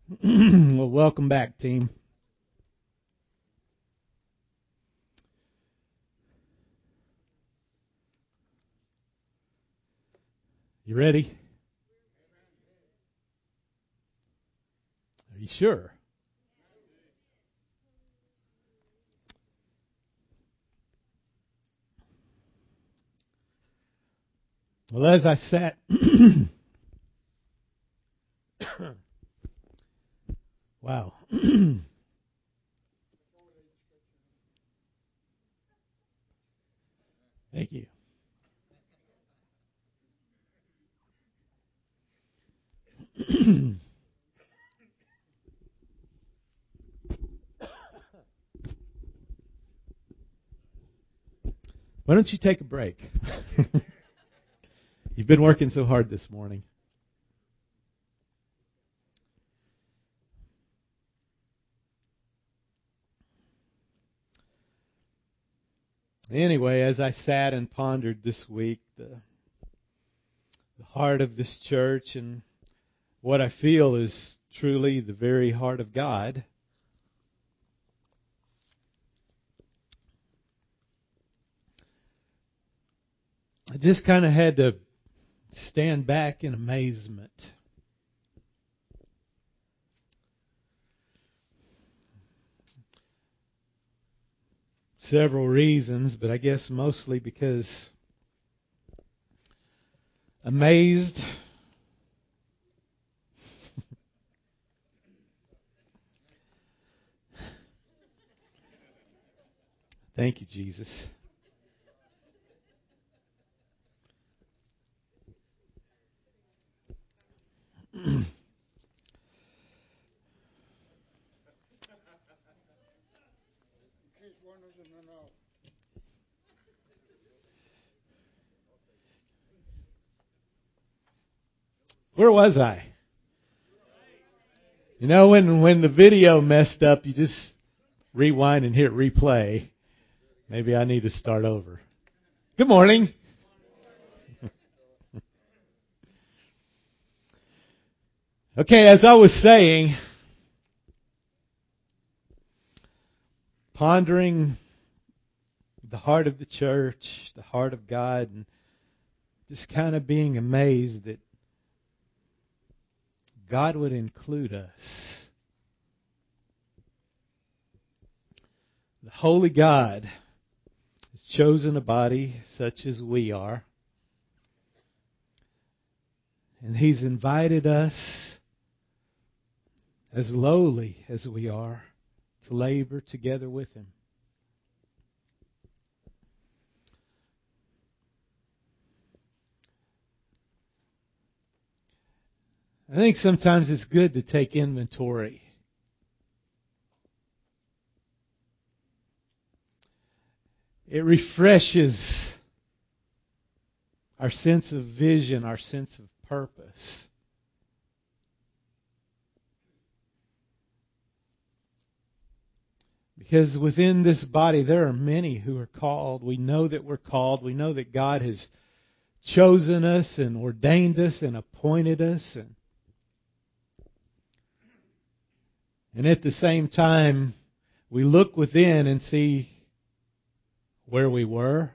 Well, welcome back, team. You ready? Are you sure? Well, as I sat, wow. Thank you. Why don't you take a break? You've been working so hard this morning. Anyway, as I sat and pondered this week the heart of this church and what I feel is truly the very heart of God, I just kind of had to stand back in amazement. Several reasons, but I guess mostly because amazed. Thank you, Jesus. Where was I? You know, when the video messed up, you just rewind and hit replay. Maybe I need to start over. Good morning. Okay, as I was saying, pondering the heart of the church, the heart of God, and just kind of being amazed that God would include us. The Holy God has chosen a body such as we are, and He's invited us, as lowly as we are, to labor together with Him. I think sometimes it's good to take inventory. It refreshes our sense of vision, our sense of purpose. Because within this body there are many who are called. We know that we're called. We know that God has chosen us and ordained us and appointed us. And at the same time, we look within and see where we were,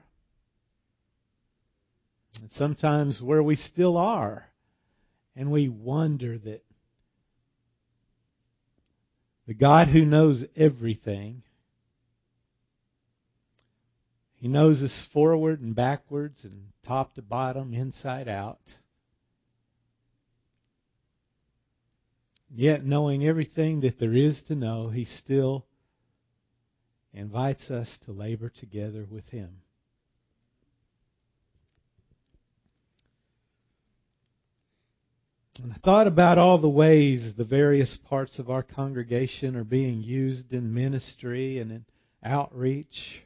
and sometimes where we still are. And we wonder that the God who knows everything, He knows us forward and backwards and top to bottom, inside out. Yet knowing everything that there is to know, He still invites us to labor together with Him. And I thought about all the ways the various parts of our congregation are being used in ministry and in outreach.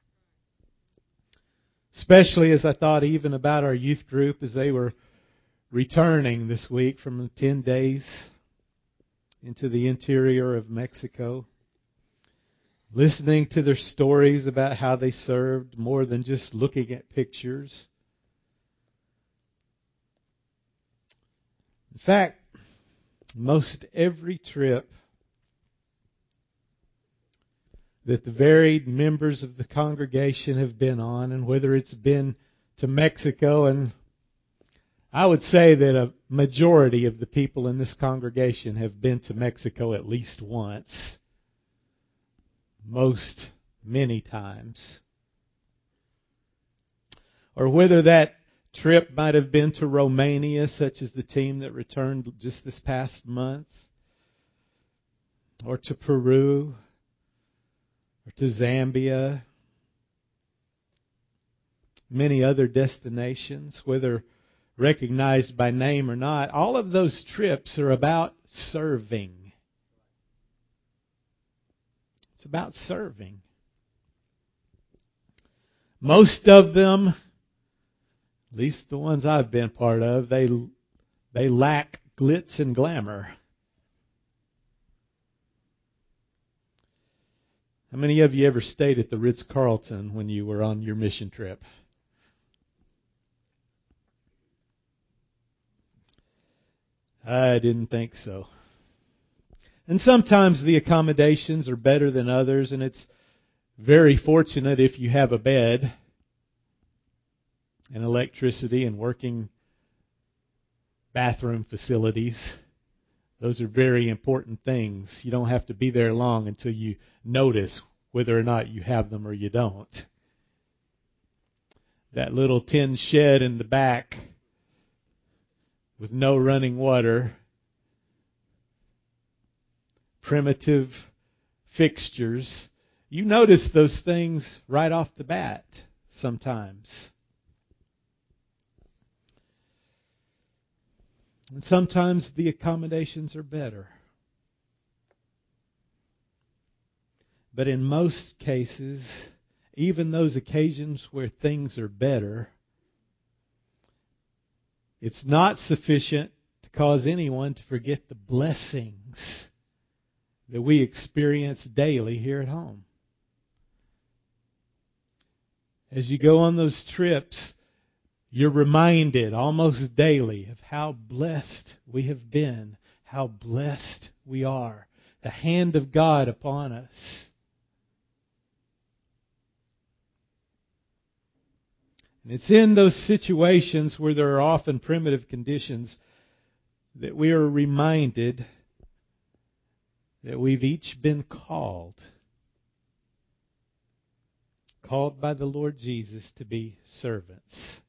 Especially as I thought even about our youth group as they were returning this week from 10 days into the interior of Mexico. Listening to their stories about how they served more than just looking at pictures. In fact, most every trip that the varied members of the congregation have been on, and whether it's been to Mexico, and I would say that a majority of the people in this congregation have been to Mexico at least once, most many times. Or whether that trip might have been to Romania, such as the team that returned just this past month, or to Peru, or to Zambia, many other destinations, whether recognized by name or not. All of those trips are about serving. It's about serving. Most of them, at least the ones I've been part of, they lack glitz and glamour. How many of you ever stayed at the Ritz-Carlton when you were on your mission trip? I didn't think so. And sometimes the accommodations are better than others, and it's very fortunate if you have a bed and electricity and working bathroom facilities. Those are very important things. You don't have to be there long until you notice whether or not you have them or you don't. That little tin shed in the back with no running water, primitive fixtures. You notice those things right off the bat sometimes. And sometimes the accommodations are better. But in most cases, even those occasions where things are better, it's not sufficient to cause anyone to forget the blessings that we experience daily here at home. As you go on those trips, you're reminded almost daily of how blessed we have been, how blessed we are, the hand of God upon us. And it's in those situations where there are often primitive conditions that we are reminded that we've each been called by the Lord Jesus to be servants.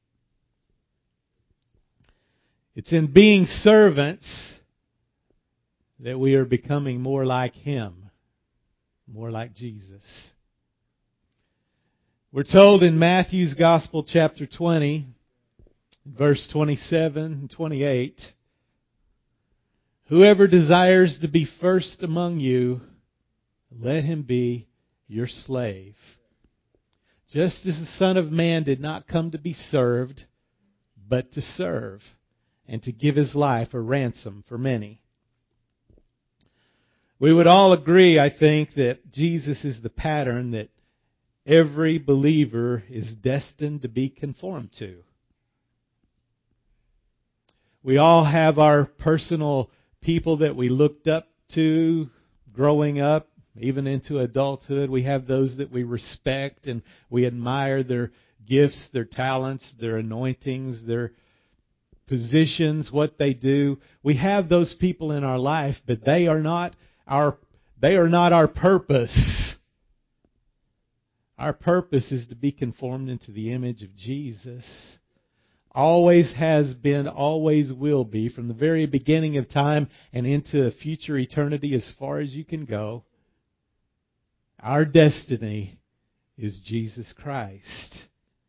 It's in being servants that we are becoming more like Him, more like Jesus. We're told in Matthew's Gospel, chapter 20, verse 27 and 28, "Whoever desires to be first among you, let him be your slave. Just as the Son of Man did not come to be served, but to serve, and to give His life a ransom for many." We would all agree, I think, that Jesus is the pattern that every believer is destined to be conformed to. We all have our personal people that we looked up to growing up, even into adulthood. We have those that we respect and we admire their gifts, their talents, their anointings, their positions, what they do. We have those people in our life, but they are not our purpose. Our purpose is to be conformed into the image of Jesus. Always has been, always will be, from the very beginning of time and into future eternity as far as you can go. Our destiny is Jesus Christ.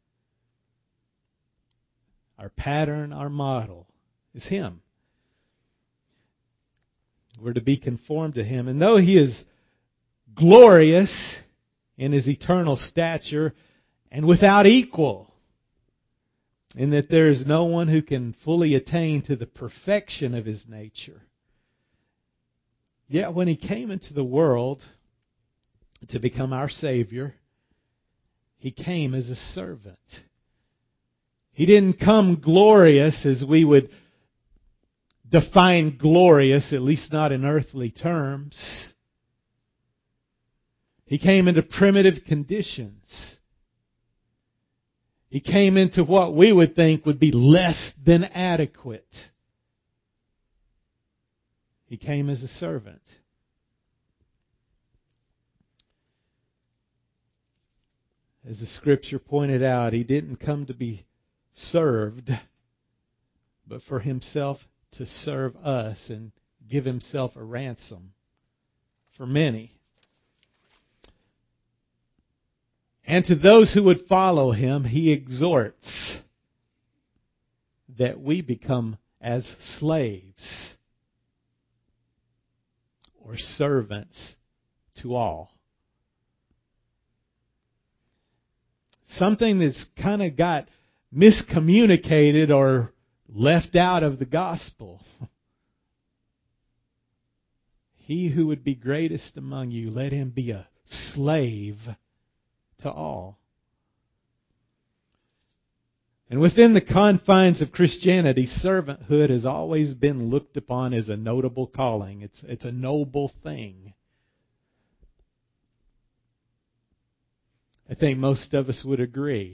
Our pattern, our model is Him. We're to be conformed to Him. And though He is glorious in His eternal stature and without equal, in that there is no one who can fully attain to the perfection of His nature, yet when He came into the world to become our Savior, He came as a servant. He didn't come glorious as we would define glorious, at least not in earthly terms. He came into primitive conditions. He came into what we would think would be less than adequate. He came as a servant. As the scripture pointed out, He didn't come to be served, but for Himself to serve us and give Himself a ransom for many. And to those who would follow Him, He exhorts that we become as slaves or servants to all. Something that's kind of got miscommunicated or left out of the gospel. He who would be greatest among you, let him be a slave to all. And within the confines of Christianity, servanthood has always been looked upon as a notable calling. It's a noble thing. I think most of us would agree.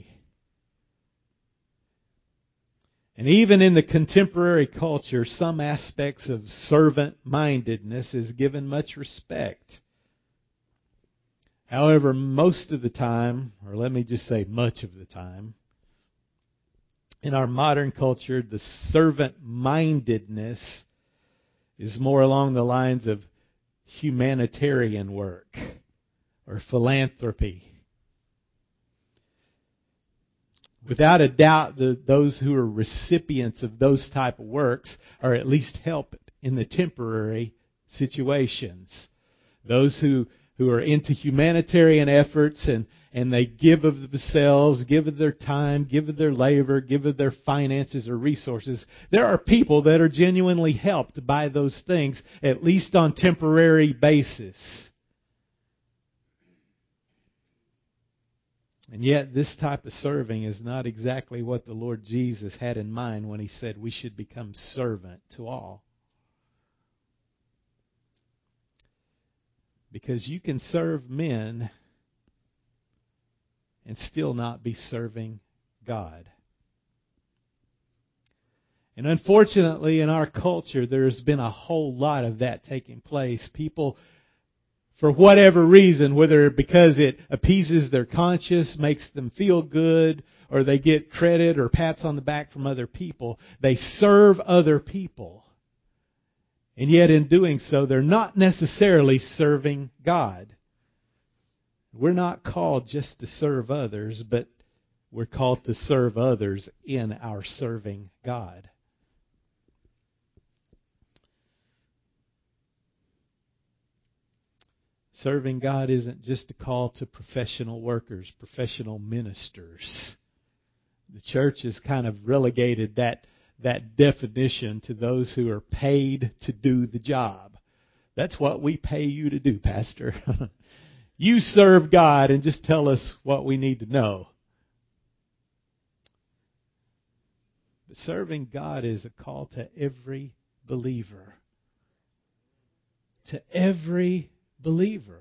And even in the contemporary culture, some aspects of servant-mindedness is given much respect. However, most of the time, or let me just say much of the time, in our modern culture, the servant-mindedness is more along the lines of humanitarian work or philanthropy. Without a doubt, those who are recipients of those type of works are at least helped in the temporary situations. Those who are into humanitarian efforts and they give of themselves, give of their time, give of their labor, give of their finances or resources. There are people that are genuinely helped by those things, at least on temporary basis. And yet this type of serving is not exactly what the Lord Jesus had in mind when He said we should become servant to all. Because you can serve men and still not be serving God. And unfortunately, in our culture, there's been a whole lot of that taking place. People, for whatever reason, whether because it appeases their conscience, makes them feel good, or they get credit or pats on the back from other people, they serve other people. And yet in doing so, they're not necessarily serving God. We're not called just to serve others, but we're called to serve others in our serving God. Serving God isn't just a call to professional workers, professional ministers. The church has kind of relegated that definition to those who are paid to do the job. That's what we pay you to do, Pastor. You serve God and just tell us what we need to know. But serving God is a call to every believer. To every believer.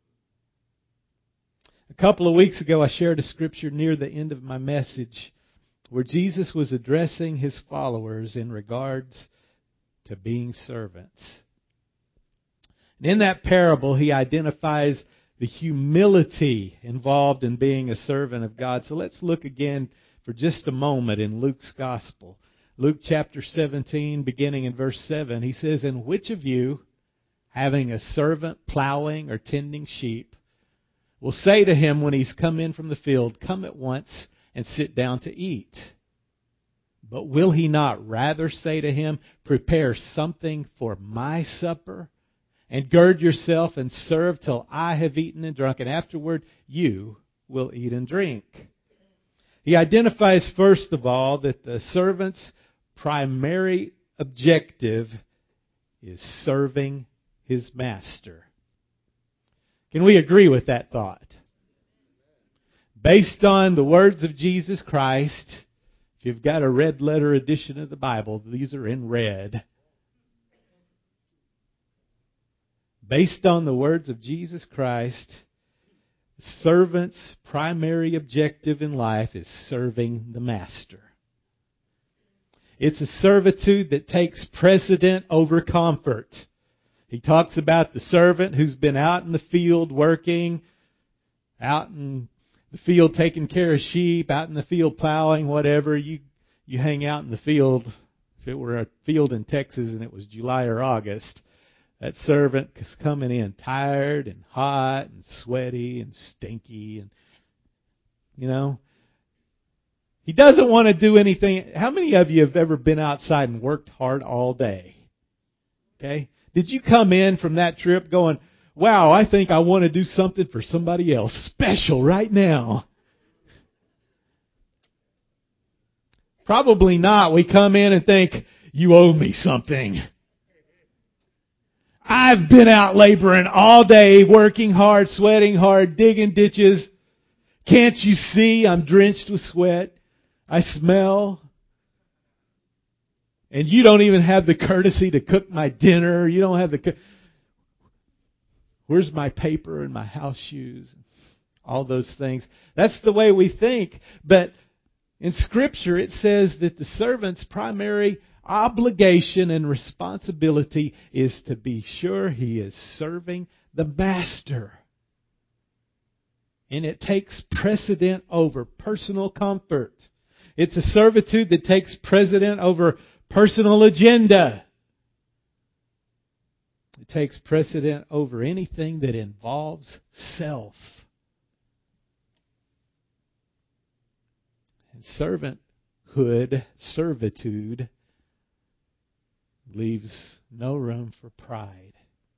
A couple of weeks ago, I shared a scripture near the end of my message where Jesus was addressing His followers in regards to being servants. And in that parable, He identifies the humility involved in being a servant of God. So let's look again for just a moment in Luke's Gospel. Luke chapter 17, beginning in verse 7, he says, "And which of you, having a servant plowing or tending sheep, will say to him when he's come in from the field, 'Come at once and sit down to eat'? But will he not rather say to him, 'Prepare something for my supper, and gird yourself and serve till I have eaten and drunk, and afterward you will eat and drink'?" He identifies first of all that the servant's primary objective is serving his master. Can we agree with that thought? Based on the words of Jesus Christ, if you've got a red letter edition of the Bible, these are in red. Based on the words of Jesus Christ, the servant's primary objective in life is serving the master. It's a servitude that takes precedent over comfort. He talks about the servant who's been out in the field working, out in the field taking care of sheep, out in the field plowing, whatever. You hang out in the field. If it were a field in Texas and it was July or August, that servant is coming in tired and hot and sweaty and stinky and, he doesn't want to do anything. How many of you have ever been outside and worked hard all day? Okay? Did you come in from that trip going, wow, I think I want to do something for somebody else special right now? Probably not. We come in and think, you owe me something. I've been out laboring all day, working hard, sweating hard, digging ditches. Can't you see I'm drenched with sweat? I smell. And you don't even have the courtesy to cook my dinner. You don't have where's my paper and my house shoes? All those things. That's the way we think. But in Scripture it says that the servant's primary obligation and responsibility is to be sure he is serving the master. And it takes precedent over personal comfort. It's a servitude that takes precedent over personal agenda. It takes precedent over anything that involves self. And servanthood, servitude, leaves no room for pride.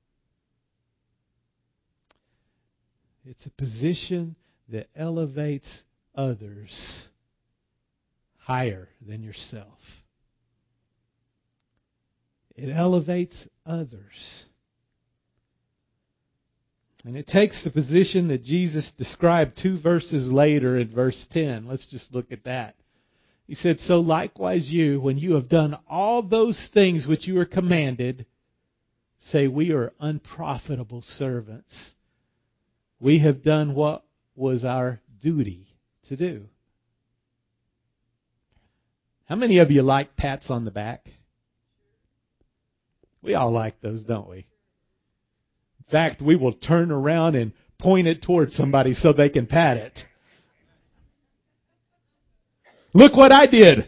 It's a position that elevates others higher than yourself. It elevates others. And it takes the position that Jesus described 2 verses later in verse 10. Let's just look at that. He said, so likewise you, when you have done all those things which you are commanded, say, we are unprofitable servants. We have done what was our duty to do. How many of you like pats on the back? We all like those, don't we? In fact, we will turn around and point it towards somebody so they can pat it. Look what I did.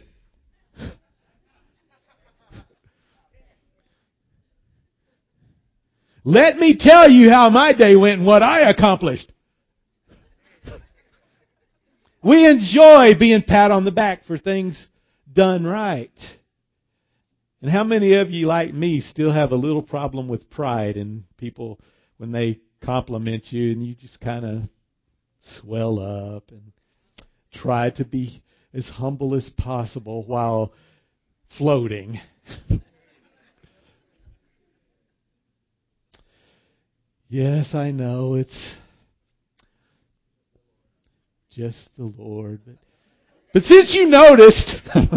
Let me tell you how my day went and what I accomplished. We enjoy being pat on the back for things done right. And how many of you, like me, still have a little problem with pride in people when they compliment you and you just kind of swell up and try to be as humble as possible while floating? Yes, I know it's just the Lord. But since you noticed,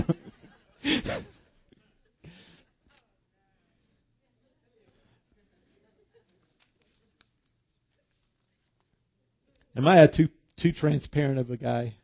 am I too transparent of a guy?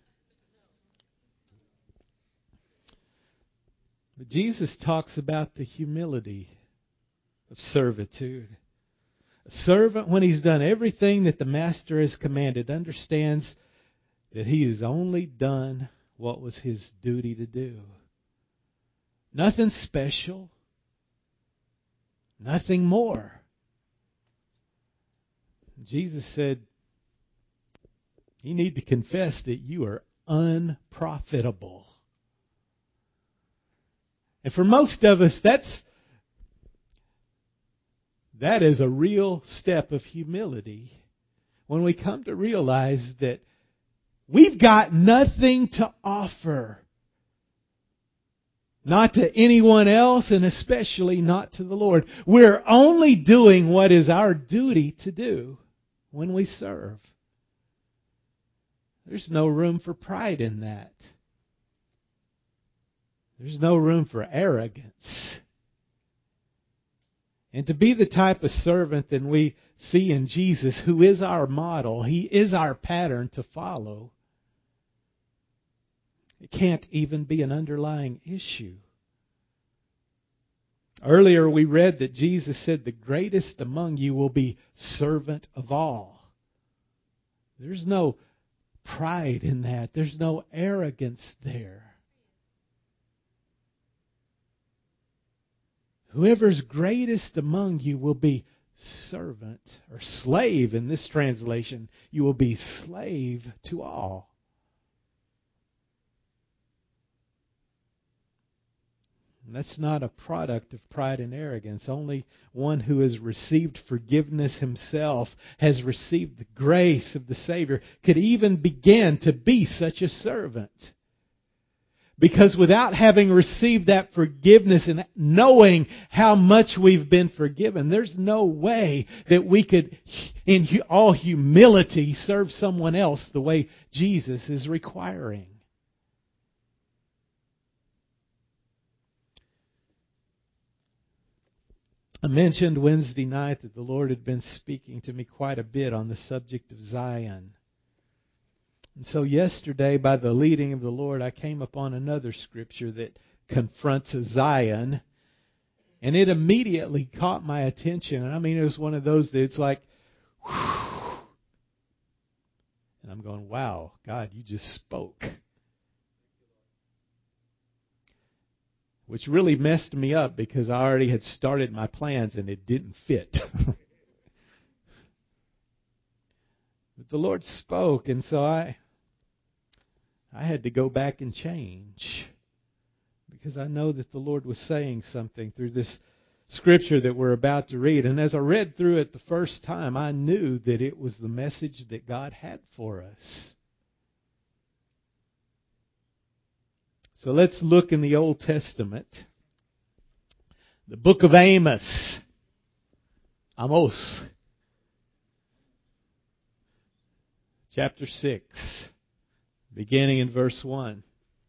But Jesus talks about the humility of servitude. A servant, when he's done everything that the master has commanded, understands that he has only done what was his duty to do. Nothing special. Nothing more. Jesus said, you need to confess that you are unprofitable. And for most of us, that is a real step of humility when we come to realize that we've got nothing to offer. Not to anyone else and especially not to the Lord. We're only doing what is our duty to do when we serve. There's no room for pride in that. There's no room for arrogance. And to be the type of servant that we see in Jesus, who is our model, He is our pattern to follow, it can't even be an underlying issue. Earlier we read that Jesus said, the greatest among you will be servant of all. There's no pride in that. There's no arrogance there. Whoever's greatest among you will be servant, or slave in this translation. You will be slave to all. And that's not a product of pride and arrogance. Only one who has received forgiveness himself, has received the grace of the Savior, could even begin to be such a servant. Because without having received that forgiveness and knowing how much we've been forgiven, there's no way that we could, in all humility, serve someone else the way Jesus is requiring. I mentioned Wednesday night that the Lord had been speaking to me quite a bit on the subject of Zion. And so yesterday, by the leading of the Lord, I came upon another scripture that confronts a Zion. And it immediately caught my attention. And I mean, it was one of those that it's like, whew. And I'm going, wow, God, you just spoke. Which really messed me up because I already had started my plans and it didn't fit. But the Lord spoke, and so I had to go back and change. Because I know that the Lord was saying something through this scripture that we're about to read. And as I read through it the first time, I knew that it was the message that God had for us. So let's look in the Old Testament. The book of Amos. Amos. Chapter 6. Beginning in verse 1.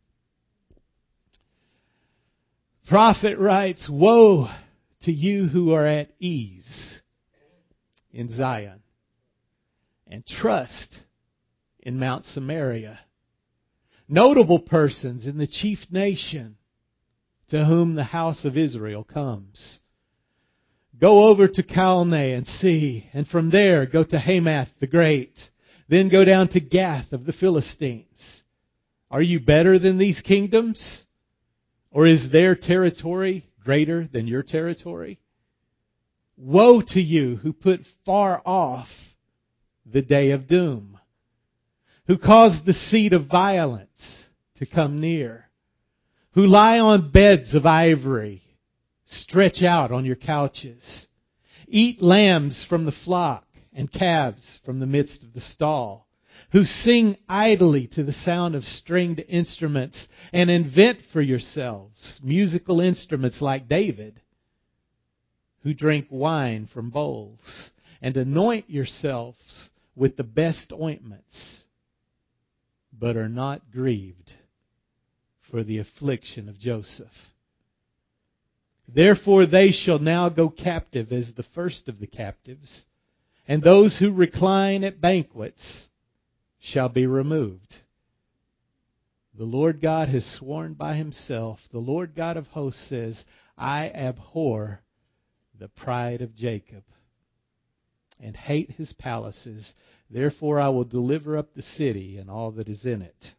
Prophet writes, woe to you who are at ease in Zion, and trust in Mount Samaria. Notable persons in the chief nation to whom the house of Israel comes. Go over to Calneh and see, and from there go to Hamath the Great. Then go down to Gath of the Philistines. Are you better than these kingdoms? Or is their territory greater than your territory? Woe to you who put far off the day of doom, who cause the seat of violence to come near, who lie on beds of ivory, stretch out on your couches, eat lambs from the flock and calves from the midst of the stall, who sing idly to the sound of stringed instruments and invent for yourselves musical instruments like David, who drink wine from bowls and anoint yourselves with the best ointments, but are not grieved for the affliction of Joseph. Therefore they shall now go captive as the first of the captives, and those who recline at banquets shall be removed. The Lord God has sworn by himself, the Lord God of hosts says, I abhor the pride of Jacob and hate his palaces. Therefore I will deliver up the city and all that is in it.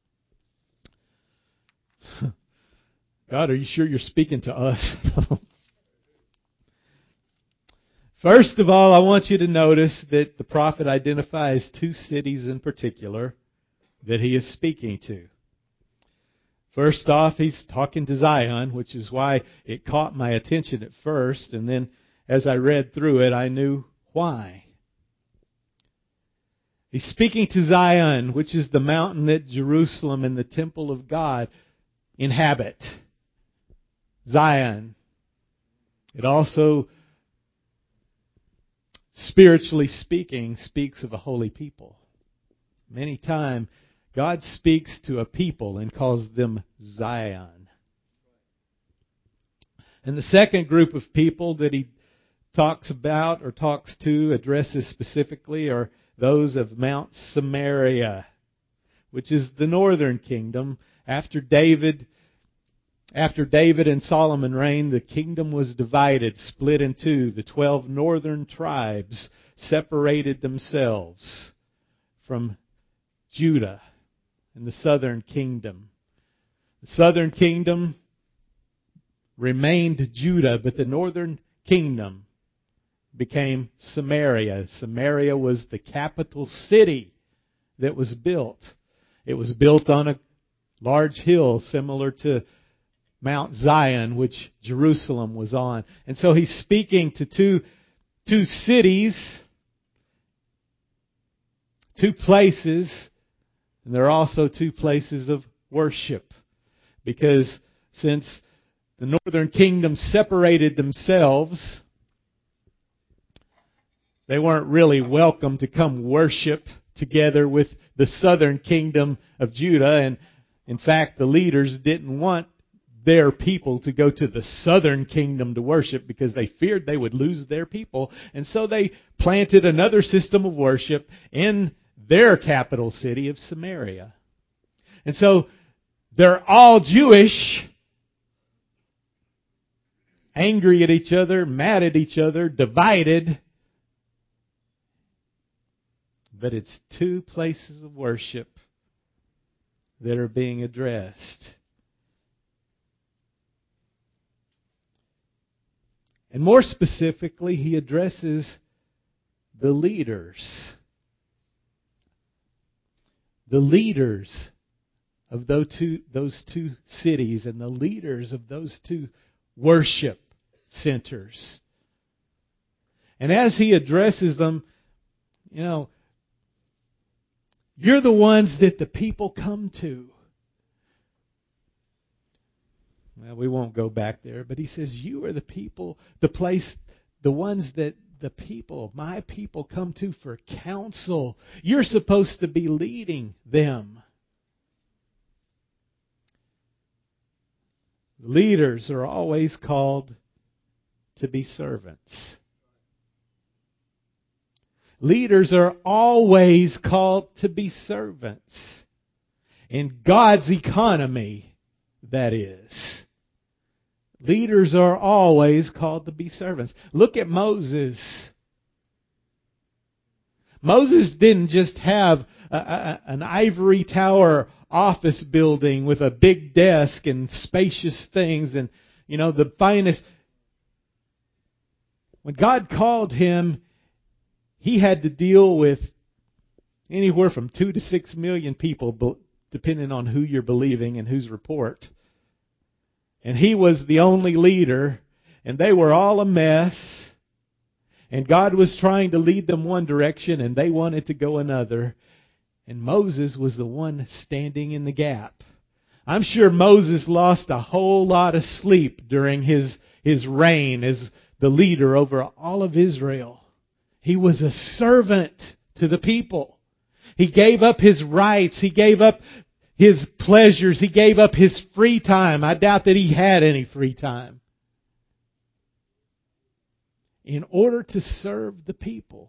God, are you sure you're speaking to us? First of all, I want you to notice that the prophet identifies two cities in particular that he is speaking to. First off, he's talking to Zion, which is why it caught my attention at first. And then as I read through it, I knew why. He's speaking to Zion, which is the mountain that Jerusalem and the temple of God inhabit. Zion. It also, spiritually speaking, speaks of a holy people. Many times, God speaks to a people and calls them Zion. And the second group of people that he talks about or talks to, addresses specifically, are those of Mount Samaria, which is the northern kingdom. After David and Solomon reigned, the kingdom was divided, split in two. The 12 northern tribes separated themselves from Judah and the southern kingdom. The southern kingdom remained Judah, but the northern kingdom became Samaria. Samaria was the capital city that was built. It was built on a large hill similar to Mount Zion, which Jerusalem was on. And so he's speaking to two cities, two places, and there are also two places of worship. Because since the northern kingdom separated themselves, they weren't really welcome to come worship together with the southern kingdom of Judah. And in fact, the leaders didn't want their people to go to the southern kingdom to worship because they feared they would lose their people. And so they planted another system of worship in their capital city of Samaria. And so they're all Jewish, angry at each other, mad at each other, divided. But it's two places of worship that are being addressed. And more specifically, he addresses the leaders. The leaders of those two cities and the leaders of those two worship centers. And as he addresses them, you're the ones that the people come to. Well, we won't go back there, but he says, you are the people, the ones that the people, my people, come to for counsel. You're supposed to be leading them. Leaders are always called to be servants. Leaders are always called to be servants. In God's economy, that is. Leaders are always called to be servants. Look at Moses. Moses didn't just have an ivory tower office building with a big desk and spacious things and, the finest. When God called him, he had to deal with anywhere from 2 to 6 million people, depending on who you're believing and whose report. And he was the only leader, and they were all a mess. And God was trying to lead them one direction, and they wanted to go another. And Moses was the one standing in the gap. I'm sure Moses lost a whole lot of sleep during his reign as the leader over all of Israel. He was a servant to the people. He gave up his rights. He gave up his pleasures. He gave up his free time. I doubt that he had any free time. In order to serve the people.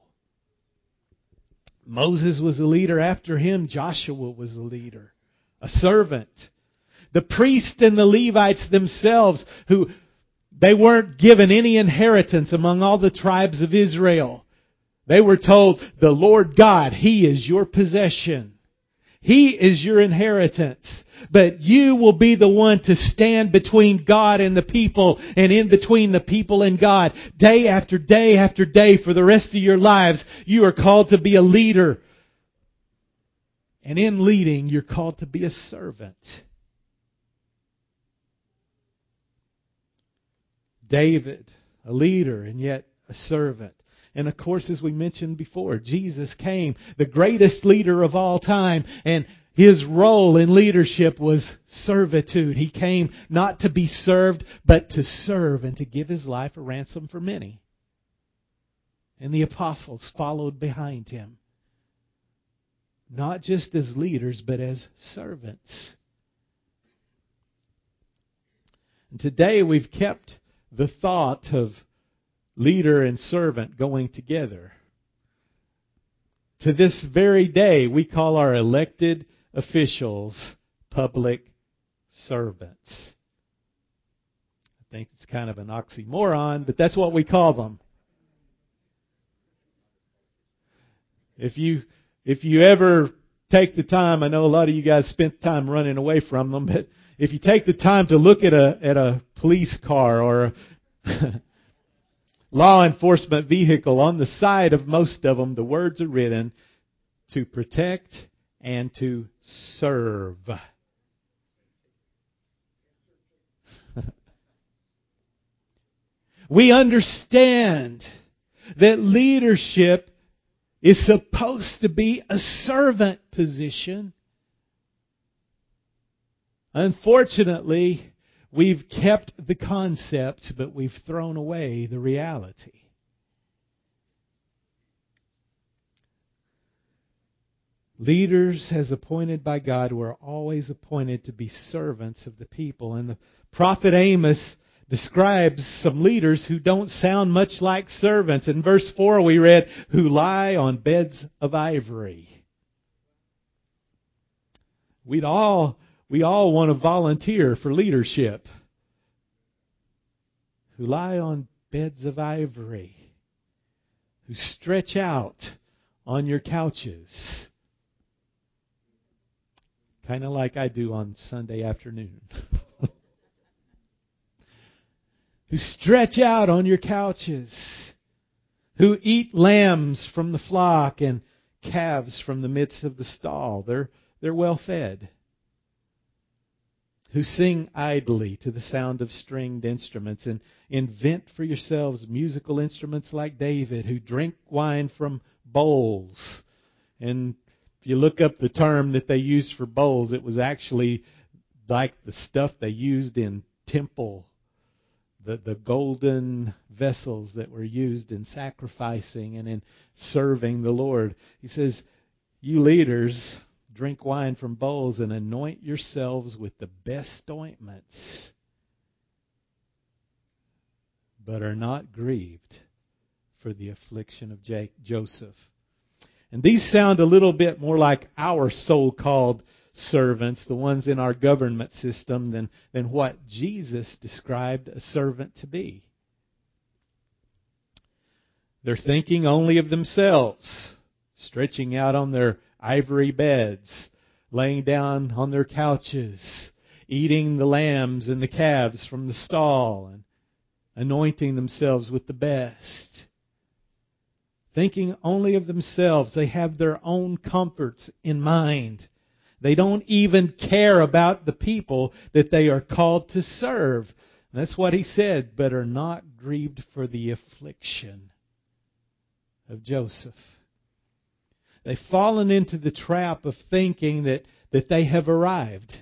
Moses was a leader. After him, Joshua was a leader, a servant. The priests and the Levites themselves, who they weren't given any inheritance among all the tribes of Israel. They were told, the Lord God, He is your possession. He is your inheritance. But you will be the one to stand between God and the people and in between the people and God. Day after day after day for the rest of your lives, you are called to be a leader. And in leading, you're called to be a servant. David, a leader and yet a servant. And of course, as we mentioned before, Jesus came, the greatest leader of all time, and His role in leadership was servitude. He came not to be served, but to serve and to give His life a ransom for many. And the apostles followed behind Him. Not just as leaders, but as servants. And today we've kept the thought of leader and servant going together. To this very day, we call our elected officials public servants. I think it's kind of an oxymoron, but that's what we call them. If you ever take the time, I know a lot of you guys spent time running away from them, but if you take the time to look at a police car or a law enforcement vehicle, on the side of most of them, the words are written, to protect and to serve. We understand that leadership is supposed to be a servant position. Unfortunately, we've kept the concept, but we've thrown away the reality. Leaders, as appointed by God, were always appointed to be servants of the people. And the prophet Amos describes some leaders who don't sound much like servants. In verse 4 we read, who lie on beds of ivory. We all want to volunteer for leadership. Who lie on beds of ivory. Who stretch out on your couches. Kind of like I do on Sunday afternoon. Who stretch out on your couches. Who eat lambs from the flock and calves from the midst of the stall. They're well fed. Who sing idly to the sound of stringed instruments and invent for yourselves musical instruments like David. Who drink wine from bowls. And if you look up the term that they used for bowls, it was actually like the stuff they used in temple. The golden vessels that were used in sacrificing and in serving the Lord. He says, you leaders, drink wine from bowls and anoint yourselves with the best ointments, but are not grieved for the affliction of Joseph. And these sound a little bit more like our so-called servants, the ones in our government system, than what Jesus described a servant to be. They're thinking only of themselves, stretching out on their ivory beds, laying down on their couches, eating the lambs and the calves from the stall, and anointing themselves with the best. Thinking only of themselves. They have their own comforts in mind. They don't even care about the people that they are called to serve. And that's what he said, but are not grieved for the affliction of Joseph. They've fallen into the trap of thinking that they have arrived.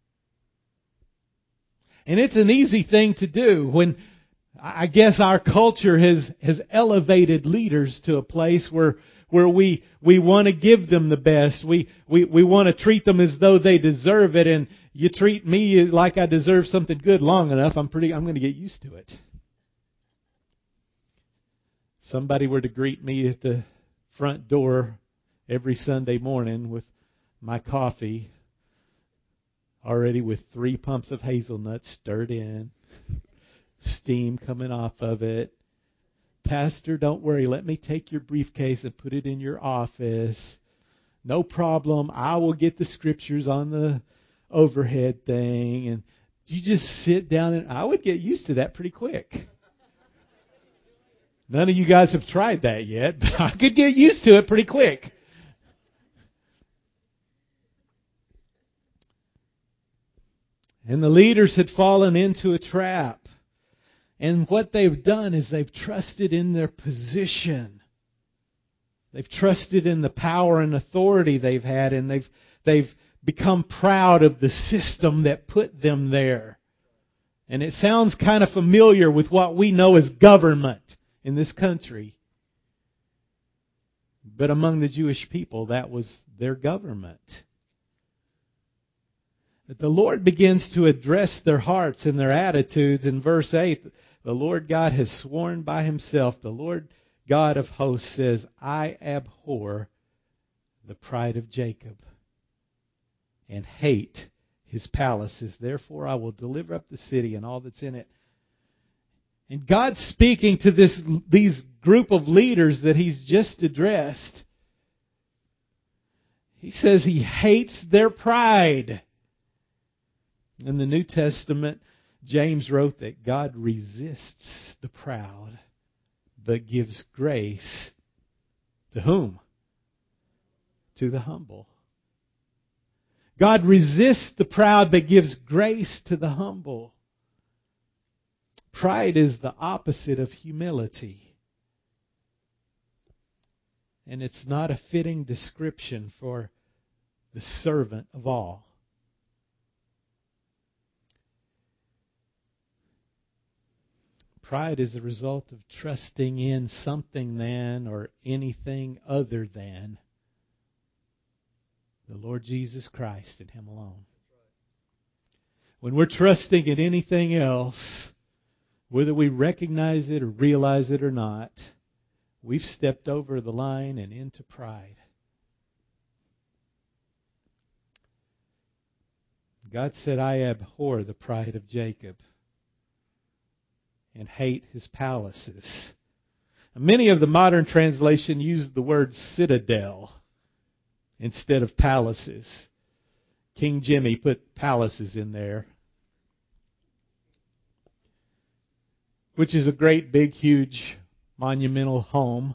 And it's an easy thing to do when I guess our culture has elevated leaders to a place where we want to give them the best. We want to treat them as though they deserve it, and you treat me like I deserve something good long enough, I'm going to get used to it. Somebody were to greet me at the front door every Sunday morning with my coffee already with 3 pumps of hazelnuts stirred in, steam coming off of it. Pastor, don't worry. Let me take your briefcase and put it in your office. No problem. I will get the scriptures on the overhead thing. And you just sit down, and I would get used to that pretty quick. None of you guys have tried that yet, but I could get used to it pretty quick. And the leaders had fallen into a trap. And what they've done is they've trusted in their position. They've trusted in the power and authority they've had, and they've become proud of the system that put them there. And it sounds kind of familiar with what we know as government in this country. But among the Jewish people, that was their government. But the Lord begins to address their hearts and their attitudes in verse 8. The Lord God has sworn by himself. The Lord God of hosts says, I abhor the pride of Jacob and hate his palaces. Therefore, I will deliver up the city and all that's in it. And God's speaking to these group of leaders that he's just addressed. He says he hates their pride. In the New Testament, James wrote that God resists the proud, but gives grace to whom? To the humble. God resists the proud, but gives grace to the humble. Pride is the opposite of humility. And it's not a fitting description for the servant of all. Pride is the result of trusting in something than or anything other than the Lord Jesus Christ and Him alone. When we're trusting in anything else, whether we recognize it or realize it or not, we've stepped over the line and into pride. God said, I abhor the pride of Jacob and hate his palaces. Many of the modern translations use the word citadel instead of palaces. King Jimmy put palaces in there, which is a great, big, huge, monumental home.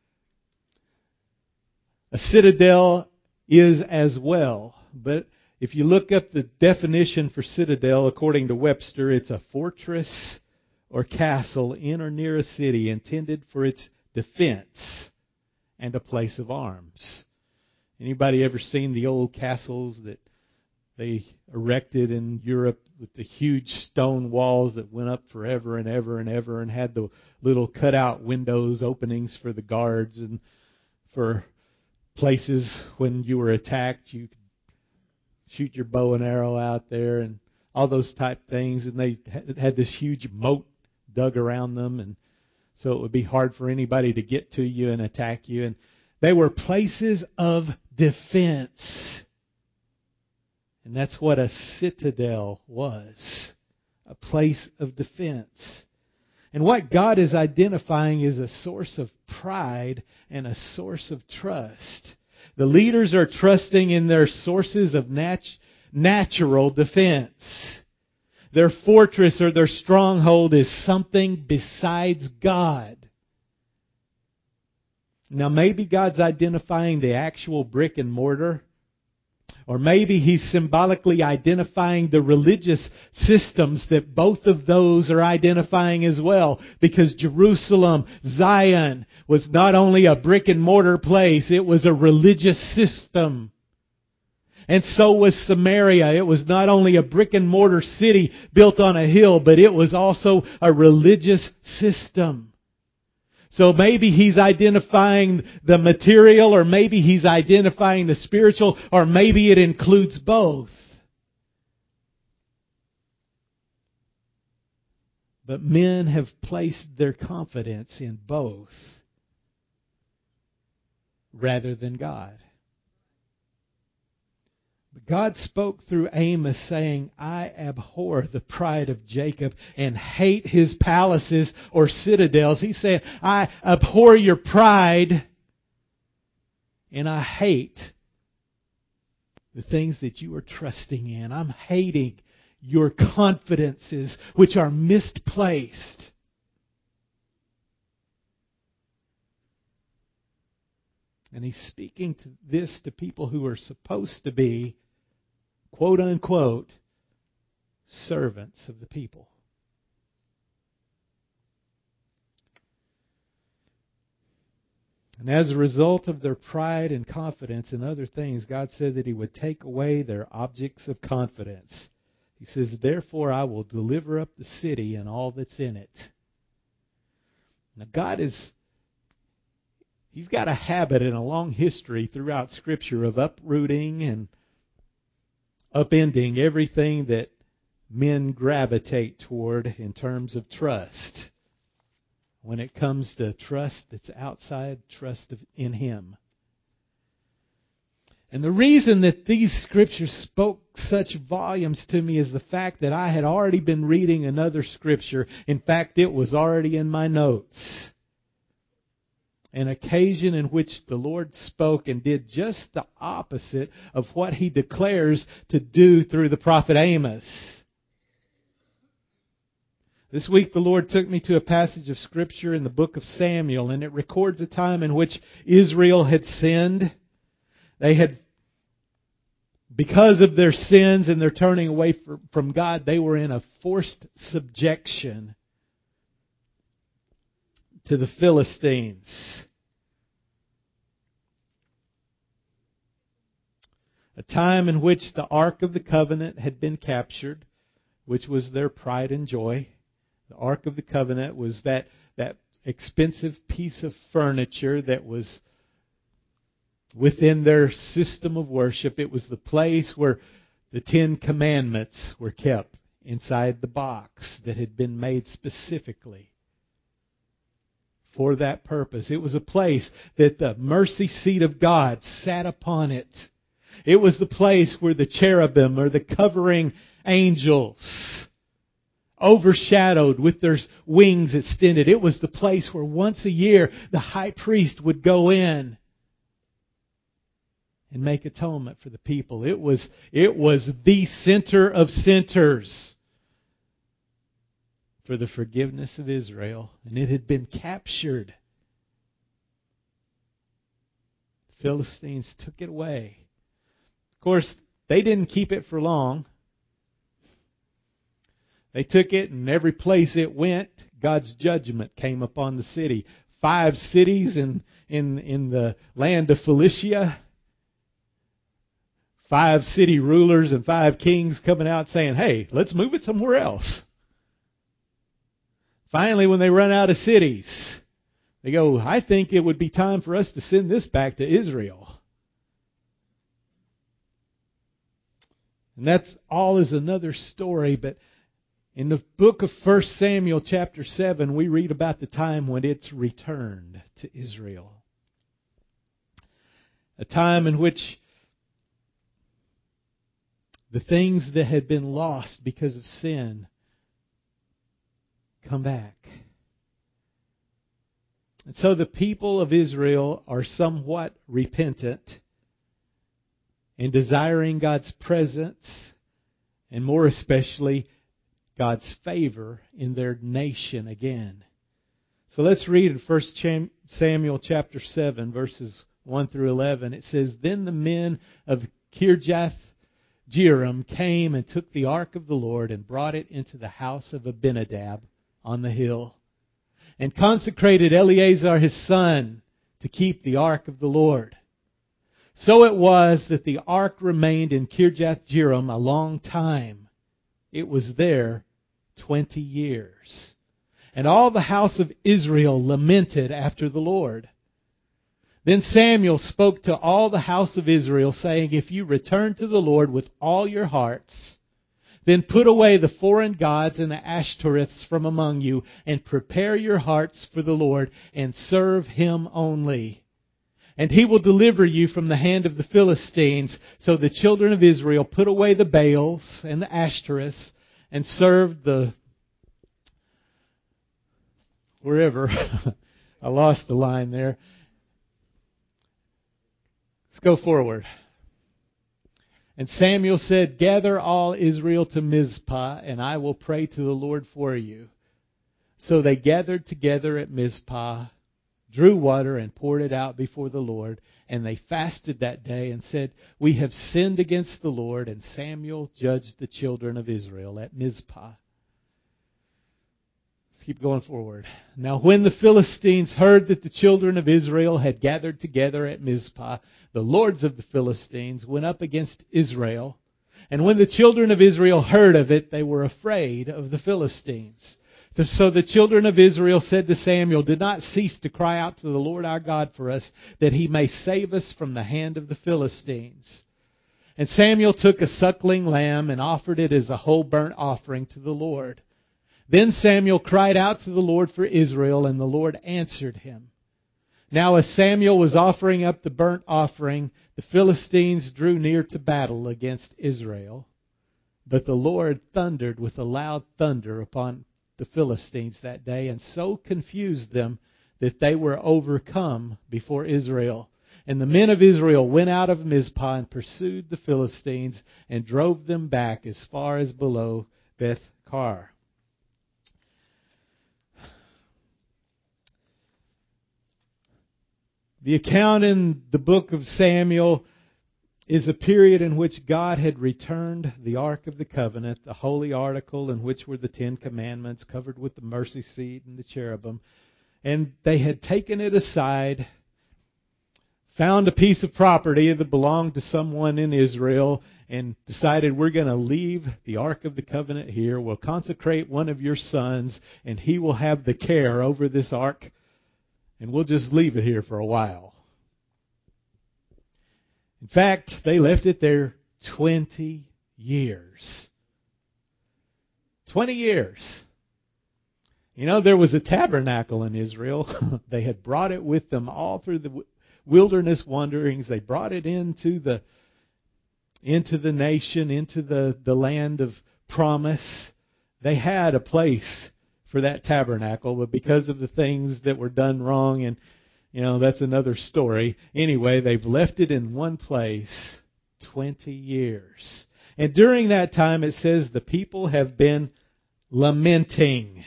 A citadel is as well, but if you look up the definition for citadel, according to Webster, it's a fortress or castle in or near a city intended for its defense and a place of arms. Anybody ever seen the old castles that they erected in Europe with the huge stone walls that went up forever and ever and ever and had the little cutout windows, openings for the guards and for places when you were attacked, you could shoot your bow and arrow out there and all those type things. And they had this huge moat dug around them, and so it would be hard for anybody to get to you and attack you. And they were places of defense. And that's what a citadel was, a place of defense. And what God is identifying is a source of pride and a source of trust. The leaders are trusting in their sources of natural defense. Their fortress or their stronghold is something besides God. Now maybe God's identifying the actual brick and mortar, or maybe He's symbolically identifying the religious systems that both of those are identifying as well. Because Jerusalem, Zion, was not only a brick and mortar place, it was a religious system. And so was Samaria. It was not only a brick and mortar city built on a hill, but it was also a religious system. So maybe He's identifying the material, or maybe He's identifying the spiritual, or maybe it includes both. But men have placed their confidence in both rather than God. God spoke through Amos saying, I abhor the pride of Jacob and hate his palaces or citadels. He said, I abhor your pride and I hate the things that you are trusting in. I'm hating your confidences which are misplaced. And He's speaking to this to people who are supposed to be, quote unquote, servants of the people. And as a result of their pride and confidence in other things, God said that He would take away their objects of confidence. He says, therefore I will deliver up the city and all that's in it. Now God He's got a habit and a long history throughout Scripture of uprooting and upending everything that men gravitate toward in terms of trust. When it comes to trust that's outside trust in Him. And the reason that these scriptures spoke such volumes to me is the fact that I had already been reading another scripture. In fact, it was already in my notes. An occasion in which the Lord spoke and did just the opposite of what He declares to do through the prophet Amos. This week the Lord took me to a passage of Scripture in the book of Samuel, and it records a time in which Israel had sinned. They had, because of their sins and their turning away from God, they were in a forced subjection to the Philistines. A time in which the Ark of the Covenant had been captured, which was their pride and joy. The Ark of the Covenant was that expensive piece of furniture that was within their system of worship. It was the place where the 10 Commandments were kept inside the box that had been made specifically for that purpose. It was a place that the mercy seat of God sat upon it. It was the place where the cherubim or the covering angels overshadowed with their wings extended. It was the place where once a year the high priest would go in and make atonement for the people. It was the center of centers for the forgiveness of Israel, and it had been captured. The Philistines took it away. Of course, they didn't keep it for long. They took it, and every place it went, God's judgment came upon the city. 5 cities in the land of Philistia. 5 city rulers and 5 kings coming out saying, hey, let's move it somewhere else. Finally, when they run out of cities, they go, I think it would be time for us to send this back to Israel. And that's all is another story, but in the book of 1 Samuel chapter 7, we read about the time when it's returned to Israel. A time in which the things that had been lost because of sin come back. And so the people of Israel are somewhat repentant and desiring God's presence, and more especially God's favor in their nation again. So let's read in 1 Samuel chapter 7, verses 1 through 11. It says, Then the men of Kirjath-jearim came and took the ark of the Lord and brought it into the house of Abinadab on the hill, and consecrated Eleazar his son to keep the ark of the Lord. So it was that the ark remained in Kirjath-jearim a long time. It was there 20 years. And all the house of Israel lamented after the Lord. Then Samuel spoke to all the house of Israel, saying, If you return to the Lord with all your hearts, then put away the foreign gods and the Ashtoreths from among you, and prepare your hearts for the Lord, and serve Him only. And He will deliver you from the hand of the Philistines. So the children of Israel put away the Baals and the Ashtoreths, and served the wherever. I lost the line there. Let's go forward. And Samuel said, Gather all Israel to Mizpah, and I will pray to the Lord for you. So they gathered together at Mizpah, drew water, and poured it out before the Lord. And they fasted that day and said, We have sinned against the Lord. And Samuel judged the children of Israel at Mizpah. Let's keep going forward. Now when the Philistines heard that the children of Israel had gathered together at Mizpah, the lords of the Philistines went up against Israel. And when the children of Israel heard of it, they were afraid of the Philistines. So the children of Israel said to Samuel, Do not cease to cry out to the Lord our God for us, that He may save us from the hand of the Philistines. And Samuel took a suckling lamb and offered it as a whole burnt offering to the Lord. Then Samuel cried out to the Lord for Israel, and the Lord answered him. Now as Samuel was offering up the burnt offering, the Philistines drew near to battle against Israel. But the Lord thundered with a loud thunder upon the Philistines that day, and so confused them that they were overcome before Israel. And the men of Israel went out of Mizpah and pursued the Philistines and drove them back as far as below Beth-kar. The account in the book of Samuel is a period in which God had returned the Ark of the Covenant, the holy article in which were the 10 Commandments covered with the mercy seat and the cherubim. And they had taken it aside, found a piece of property that belonged to someone in Israel, and decided, we're going to leave the Ark of the Covenant here. We'll consecrate one of your sons, and he will have the care over this Ark, and we'll just leave it here for a while. In fact, they left it there 20 years. 20 years. You know, there was a tabernacle in Israel. They had brought it with them all through the wilderness wanderings. They brought it into the nation, into the land of promise. They had a place for that tabernacle, but because of the things that were done wrong, and that's another story. Anyway, they've left it in one place 20 years. And during that time, it says the people have been lamenting.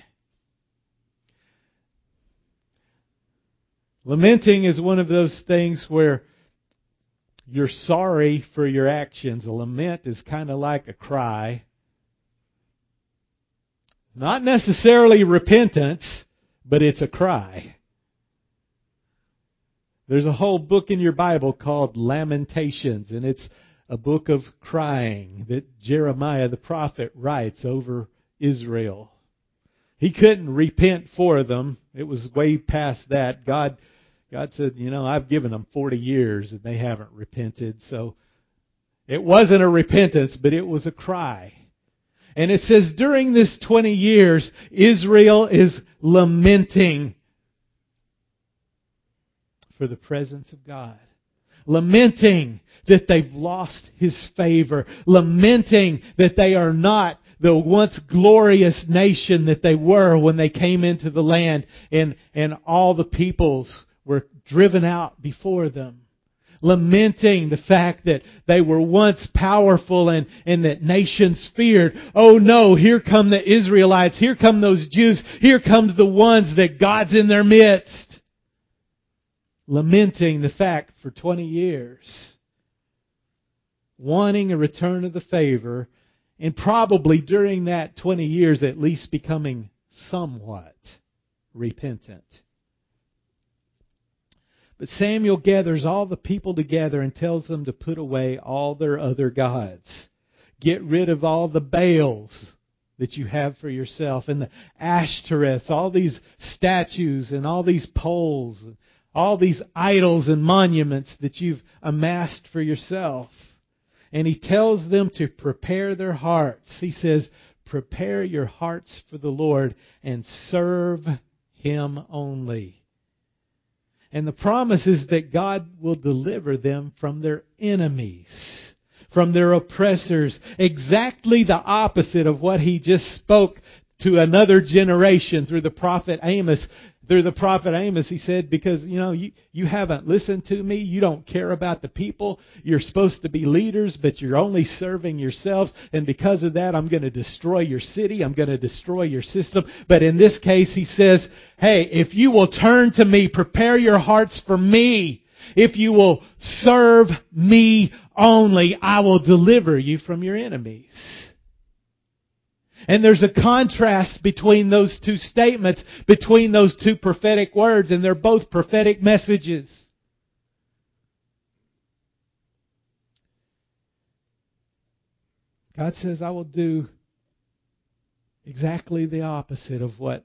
Lamenting is one of those things where you're sorry for your actions. A lament is kind of like a cry. Not necessarily repentance, but it's a cry. There's a whole book in your Bible called Lamentations, and it's a book of crying that Jeremiah the prophet writes over Israel. He couldn't repent for them. It was way past that. God said, I've given them 40 years and they haven't repented. So it wasn't a repentance, but it was a cry. And it says during this 20 years, Israel is lamenting for the presence of God. Lamenting that they've lost His favor. Lamenting that they are not the once glorious nation that they were when they came into the land, and all the peoples were driven out before them. Lamenting the fact that they were once powerful and that nations feared. Oh no, here come the Israelites, here come those Jews, here comes the ones that God's in their midst. Lamenting the fact for 20 years. Wanting a return of the favor, and probably during that 20 years at least becoming somewhat repentant. But Samuel gathers all the people together and tells them to put away all their other gods. Get rid of all the Baals that you have for yourself, and the Ashtoreths, all these statues and all these poles, all these idols and monuments that you've amassed for yourself. And he tells them to prepare their hearts. He says, prepare your hearts for the Lord and serve Him only. And the promise is that God will deliver them from their enemies, from their oppressors. Exactly the opposite of what He just spoke to another generation through the prophet Amos. Through the prophet Amos, he said, because, you haven't listened to me. You don't care about the people. You're supposed to be leaders, but you're only serving yourselves. And because of that, I'm going to destroy your city. I'm going to destroy your system. But in this case, he says, hey, if you will turn to me, prepare your hearts for me. If you will serve me only, I will deliver you from your enemies. And there's a contrast between those two statements, between those two prophetic words, and they're both prophetic messages. God says, I will do exactly the opposite of what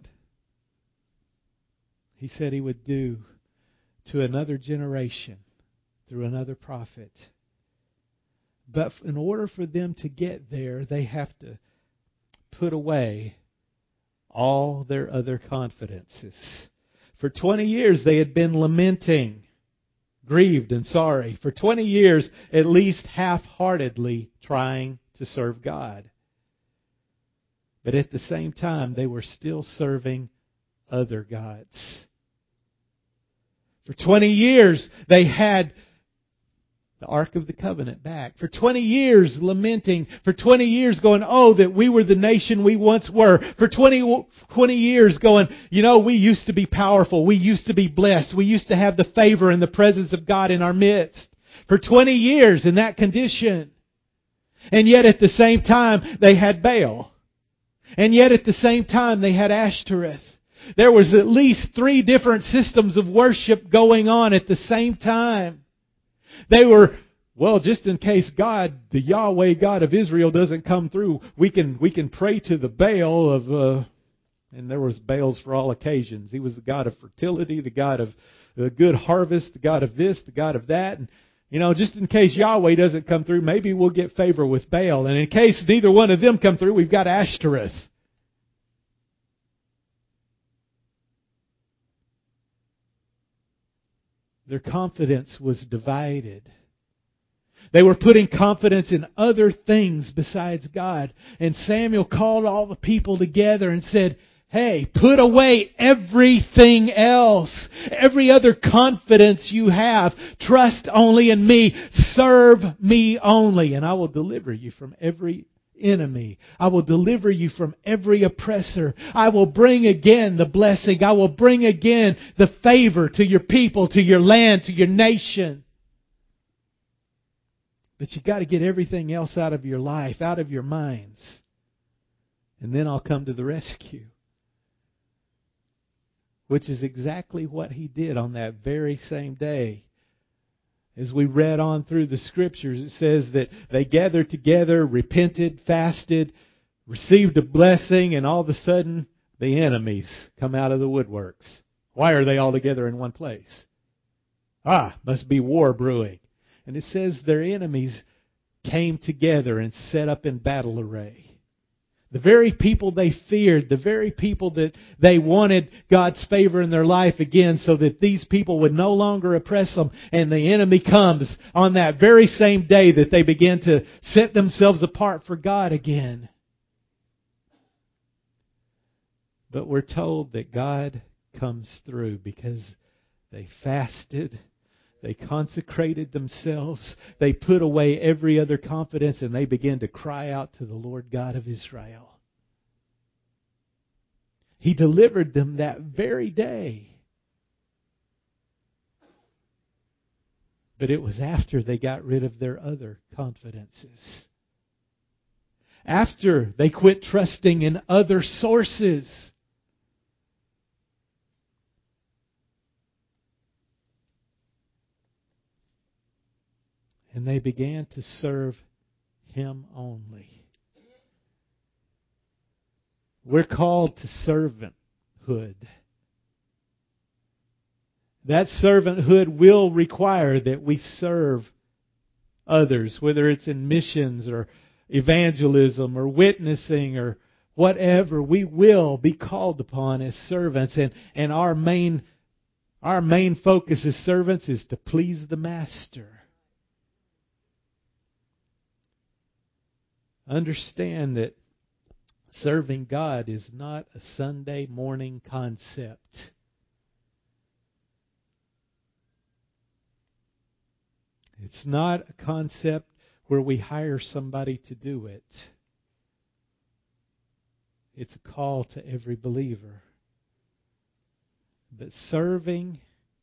He said He would do to another generation through another prophet. But in order for them to get there, they have to put away all their other confidences. For 20 years they had been lamenting, grieved and sorry. For 20 years, at least half-heartedly trying to serve God. But at the same time, they were still serving other gods. For 20 years, they had the Ark of the Covenant back. For 20 years lamenting. For 20 years going, oh, that we were the nation we once were. For 20 years going, we used to be powerful. We used to be blessed. We used to have the favor and the presence of God in our midst. For 20 years in that condition. And yet at the same time, they had Baal. And yet at the same time, they had Ashtoreth. There was at least 3 different systems of worship going on at the same time. They were, just in case God, the Yahweh God of Israel doesn't come through, we can pray to the Baal of, and there was Baals for all occasions. He was the God of fertility, the God of the good harvest, the God of this, the God of that. And, just in case Yahweh doesn't come through, maybe we'll get favor with Baal. And in case neither one of them come through, we've got Ashtoreth. Their confidence was divided. They were putting confidence in other things besides God. And Samuel called all the people together and said, hey, put away everything else. Every other confidence you have. Trust only in me. Serve me only. And I will deliver you from every enemy. I will deliver you from every oppressor. I will bring again the blessing. I will bring again the favor to your people, to your land, to your nation. But you got to get everything else out of your life, out of your minds. And then I'll come to the rescue. Which is exactly what he did on that very same day. As we read on through the scriptures, it says that they gathered together, repented, fasted, received a blessing, and all of a sudden the enemies come out of the woodworks. Why are they all together in one place? Must be war brewing. And it says their enemies came together and set up in battle array. The very people they feared, the very people that they wanted God's favor in their life again so that these people would no longer oppress them. And the enemy comes on that very same day that they begin to set themselves apart for God again. But we're told that God comes through because they fasted. They consecrated themselves. They put away every other confidence and they began to cry out to the Lord God of Israel. He delivered them that very day. But it was after they got rid of their other confidences. After they quit trusting in other sources. And they began to serve Him only. We're called to servanthood. That servanthood will require that we serve others, whether it's in missions or evangelism or witnessing or whatever. We will be called upon as servants, and our main focus as servants is to please the Master. Understand that serving God is not a Sunday morning concept. It's not a concept where we hire somebody to do it. It's a call to every believer. But serving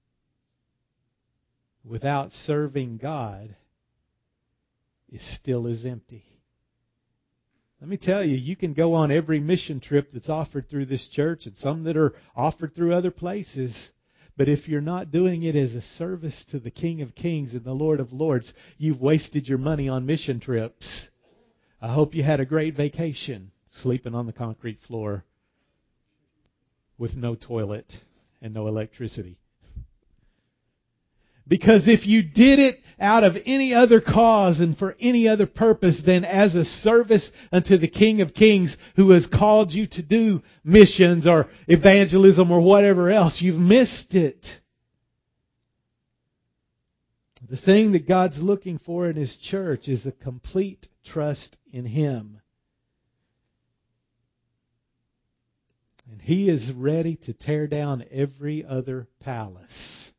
without serving God is still as empty. Let me tell you, you can go on every mission trip that's offered through this church and some that are offered through other places. But if you're not doing it as a service to the King of Kings and the Lord of Lords, you've wasted your money on mission trips. I hope you had a great vacation, sleeping on the concrete floor with no toilet and no electricity. Because if you did it out of any other cause and for any other purpose than as a service unto the King of Kings who has called you to do missions or evangelism or whatever else, you've missed it. The thing that God's looking for in His church is a complete trust in Him. And He is ready to tear down every other palace.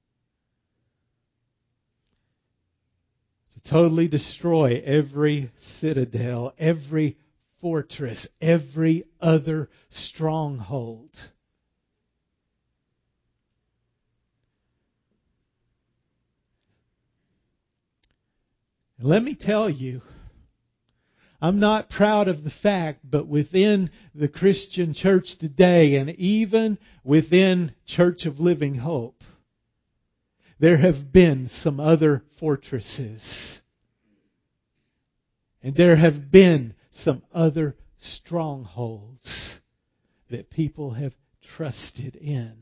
To totally destroy every citadel, every fortress, every other stronghold. And let me tell you, I'm not proud of the fact, but within the Christian church today, and even within Church of Living Hope, there have been some other fortresses. And there have been some other strongholds that people have trusted in.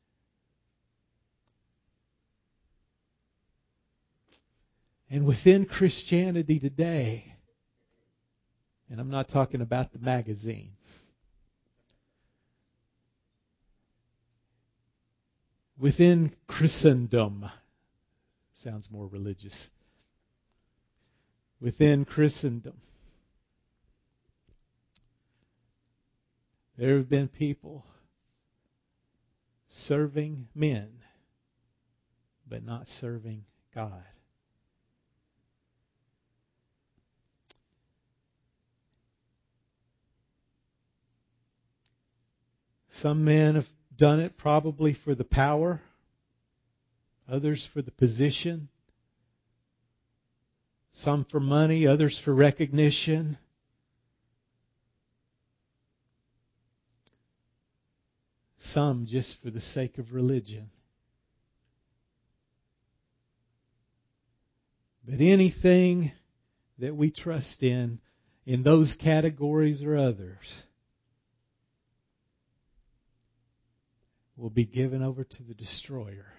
And within Christianity today, and I'm not talking about the magazine, within Christendom, sounds more religious, within Christendom, there have been people serving men, but not serving God. Some men have done it probably for the power, others for the position, some for money, others for recognition. Some just for the sake of religion. But anything that we trust in those categories or others, will be given over to the destroyer.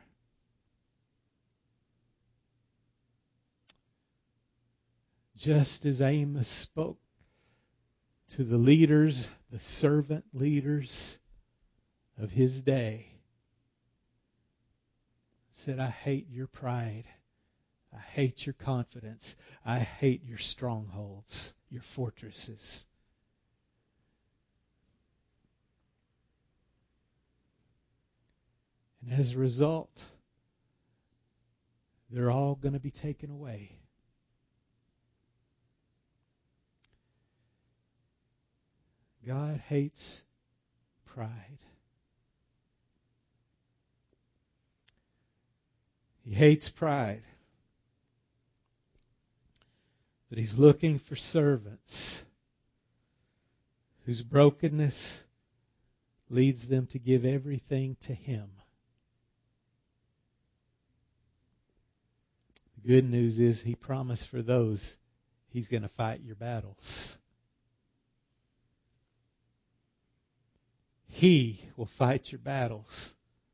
Just as Amos spoke to the leaders, the servant leaders of his day, said, I hate your pride. I hate your confidence. I hate your strongholds, your fortresses. And as a result, they're all going to be taken away. God hates pride. He hates pride. But He's looking for servants whose brokenness leads them to give everything to Him. The good news is He promised for those He's going to fight your battles. He will fight your battles.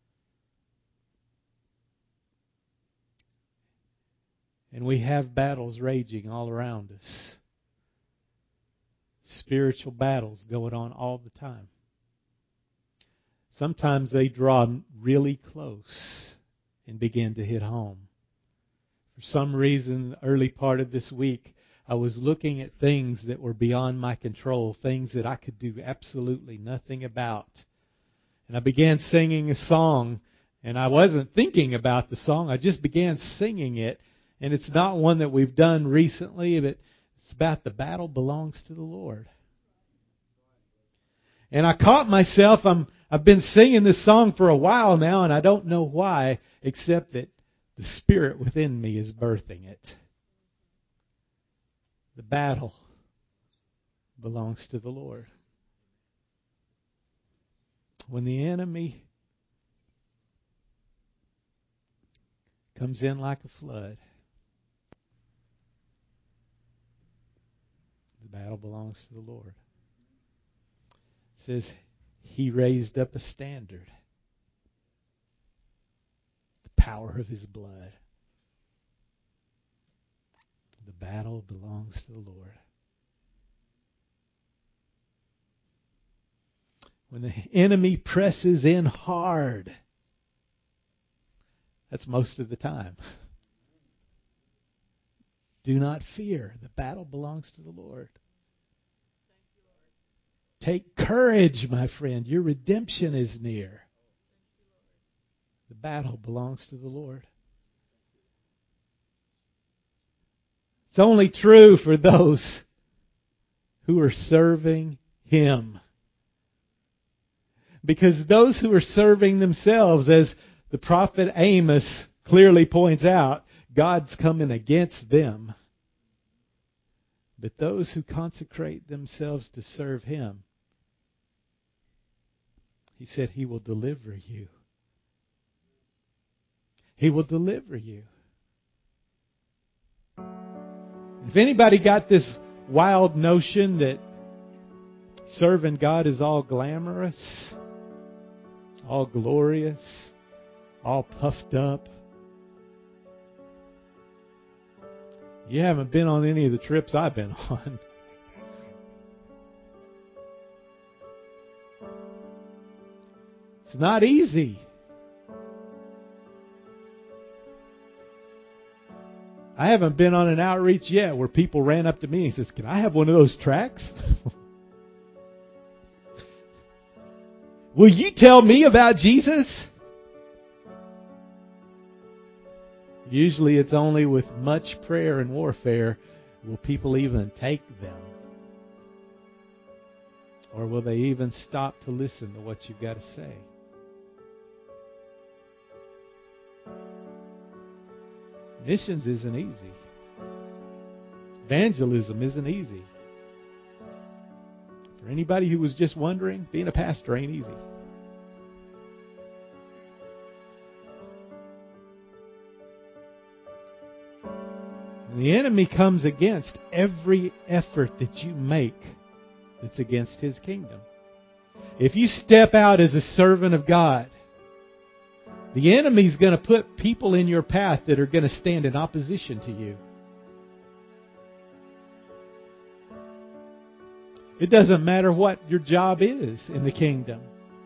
And we have battles raging all around us. Spiritual battles going on all the time. Sometimes they draw really close and begin to hit home. For some reason, the early part of this week, I was looking at things that were beyond my control, things that I could do absolutely nothing about. And I began singing a song, and I wasn't thinking about the song. I just began singing it. And it's not one that we've done recently, but it's about the battle belongs to the Lord. And I caught myself, I've been singing this song for a while now, and I don't know why, except that the Spirit within me is birthing it. The battle belongs to the Lord. When the enemy comes in like a flood, the battle belongs to the Lord. It says He raised up a standard. The power of His blood. The battle belongs to the Lord. When the enemy presses in hard, that's most of the time. Do not fear. The battle belongs to the Lord. Take courage, my friend. Your redemption is near. The battle belongs to the Lord. It's only true for those who are serving Him. Because those who are serving themselves, as the prophet Amos clearly points out, God's coming against them. But those who consecrate themselves to serve Him, He said He will deliver you. He will deliver you. If anybody got this wild notion that serving God is all glamorous, all glorious, all puffed up, you haven't been on any of the trips I've been on. It's not easy. I haven't been on an outreach yet where people ran up to me and says, "Can I have one of those tracts? Will you tell me about Jesus?" Usually it's only with much prayer and warfare will people even take them. Or will they even stop to listen to what you've got to say? Missions isn't easy. Evangelism isn't easy. For anybody who was just wondering, being a pastor ain't easy. And the enemy comes against every effort that you make that's against His kingdom. If you step out as a servant of God, the enemy's going to put people in your path that are going to stand in opposition to you. It doesn't matter what your job is in the kingdom.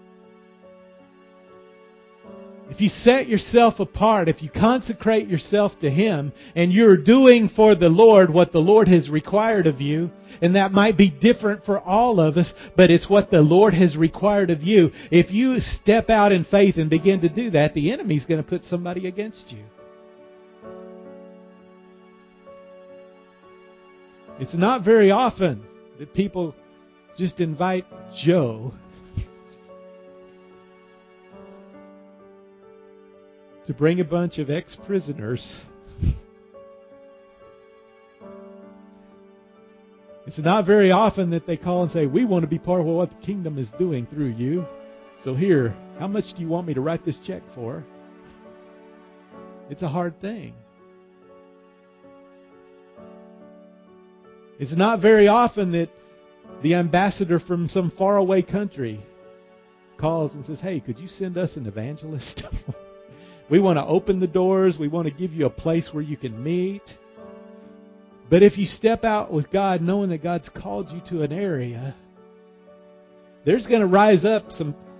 If you set yourself apart, if you consecrate yourself to Him, and you're doing for the Lord what the Lord has required of you, and that might be different for all of us, but it's what the Lord has required of you. If you step out in faith and begin to do that, the enemy's going to put somebody against you. It's not very often that people just invite Joe to bring a bunch of ex-prisoners. It's not very often that they call and say, "We want to be part of what the kingdom is doing through you. So here, how much do you want me to write this check for?" It's a hard thing. It's not very often that the ambassador from some faraway country calls and says, "Hey, could you send us an evangelist? We want to open the doors. We want to give you a place where you can meet." But if you step out with God, knowing that God's called you to an area, there's going to rise up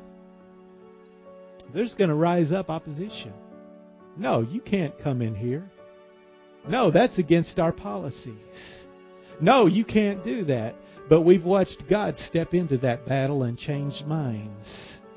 opposition. "No, you can't come in here. No, that's against our policies. No, you can't do that." But we've watched God step into that battle and change minds.